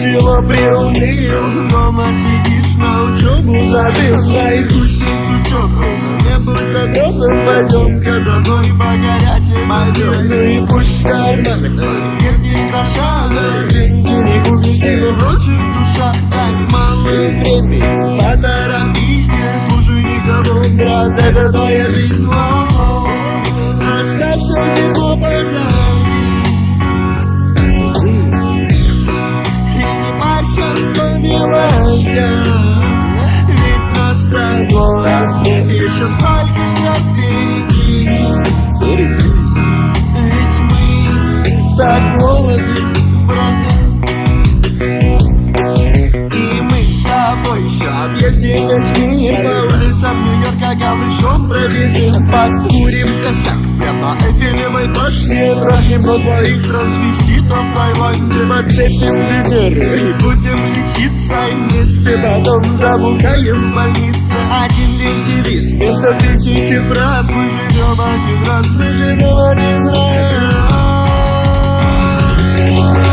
его приуныл. Дома сидишь, на учебу Забыл твоих пустый сучок. не будь задобным, пойдем-ка За мной погорячей пойдем. ну и пусть карманы Мир не гроша, деньги не купишь, но впрочем душа так мало. время Поторопись, не слушай никого, брат, это твоя жизнь. Оставь все тепло позади и не парься, Помилайся, ведь нас с тобой еще столько ждет впереди. Ведь мы так молоды. и мы с тобой еще Объездим весь мир, по улицам Нью-Йорка голышом пробежим, покурим, косяк прямо на Эйфелевой башне. не бросим на двоих, Трансвеститов в Таиланде подцепим примеры. и будем лечиться и вместе Потом забухаем в больнице. Один лишь девиз, вместо 1000 фраз. мы живем один раз. Мы живем один раз.